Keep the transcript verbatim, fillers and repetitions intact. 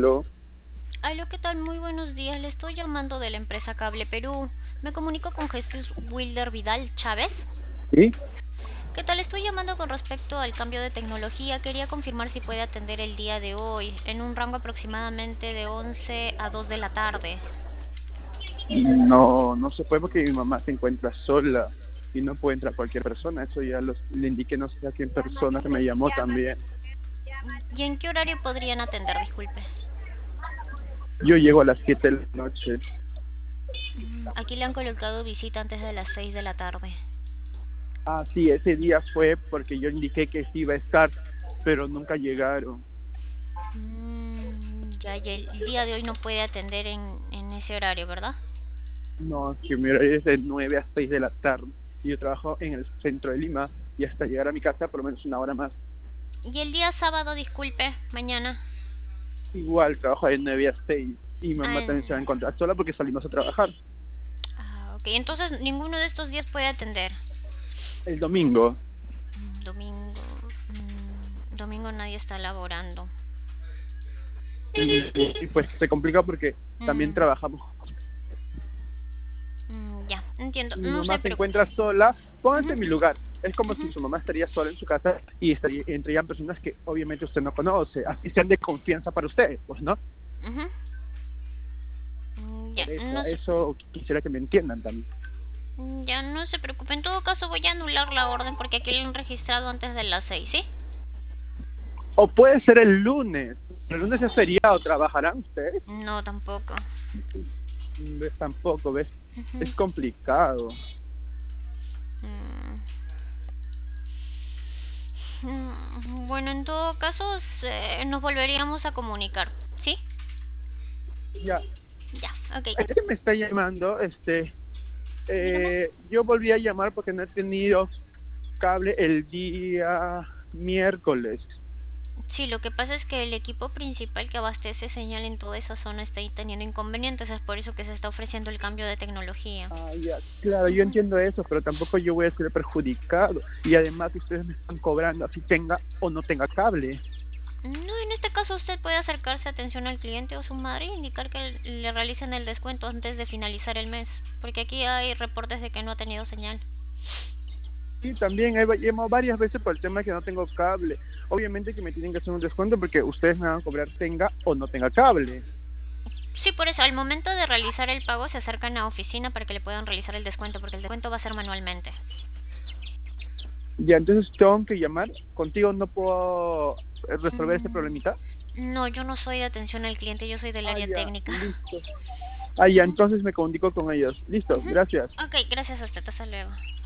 Aló. Aló, ¿qué tal? Muy buenos días. Le estoy llamando de la empresa Cable Perú. Me comunico con Jesús Wilder Vidal Chávez. ¿Sí? ¿Qué tal? Estoy llamando con respecto al cambio de tecnología. Quería confirmar si puede atender el día de hoy, en un rango aproximadamente de once a dos de la tarde. No, no se puede porque mi mamá se encuentra sola y no puede entrar cualquier persona. Eso ya los, le indiqué, no sé a quién persona que me llamó también. ¿Y en qué horario podrían atender? Disculpe. Yo llego a las siete de la noche. Mm, Aquí le han colocado visita antes de las seis de la tarde. Ah, sí, ese día fue porque yo indiqué que sí iba a estar, pero nunca llegaron. Mm, ya, ya, el día de hoy no puede atender en, en ese horario, ¿verdad? No, que mi horario es de nueve a seis de la tarde. Y yo trabajo en el centro de Lima y hasta llegar a mi casa por lo menos una hora más. Y el día sábado, disculpe, mañana. Igual trabajo de nueve a seis y mi Ah, mamá también se va a en- encontrar sola porque salimos a trabajar. ah, ok, entonces ninguno de estos días puede atender. El domingo. Mm, Domingo. mm, Domingo nadie está laborando. Y pues se complica porque también Mm, trabajamos. mm, ya, entiendo. Mi No se mamá se preocupe. encuentra sola, póngase Ujú, en mi lugar. Es como ujú, si su mamá estaría sola en su casa y estaría, entrarían personas que obviamente usted no conoce, así sean de confianza para usted, pues no. ujú. Mm, Ya, Por eso, no se, eso quisiera que me entiendan también. mm, ya no se preocupe. En todo caso voy a anular la orden porque aquí lo han registrado antes de las seis, ¿sí? O puede ser el lunes. El lunes es feriado, ¿trabajarán ustedes? No, tampoco. ¿Ves? Tampoco, ¿ves? Ujú, Es complicado. mm. Mm, Bueno, en todo caso, se- nos volveríamos a comunicar, ¿sí? Ya, Ya, ok. este me está llamando, este, Dígame. eh, yo volví a llamar porque no he tenido cable el día miércoles. Sí, lo que pasa es que el equipo principal que abastece señal en toda esa zona está ahí teniendo inconvenientes, es por eso que se está ofreciendo el cambio de tecnología. Ah, ya, claro, yo Ujú. entiendo eso, pero tampoco yo voy a ser perjudicado. Y además ustedes me están cobrando así tenga o no tenga cable. No, en este caso usted puede acercarse a atención al cliente o su madre e indicar que le realicen el descuento antes de finalizar el mes, porque aquí hay reportes de que no ha tenido señal. Y también he llamado varias veces por el tema de que no tengo cable. Obviamente que me tienen que hacer un descuento porque ustedes me van a cobrar tenga o no tenga cable. Sí, por eso, al momento de realizar el pago se acercan a oficina para que le puedan realizar el descuento, porque el descuento va a ser manualmente. Ya, entonces tengo que llamar. Contigo no puedo resolver este Mm, problemita. No, yo no soy de atención al cliente, yo soy del Ah, área ya, técnica. listo. Ah, ya, Ujú, entonces me comunico con ellos. Listo, ujú. gracias. Ok, gracias a usted, hasta luego.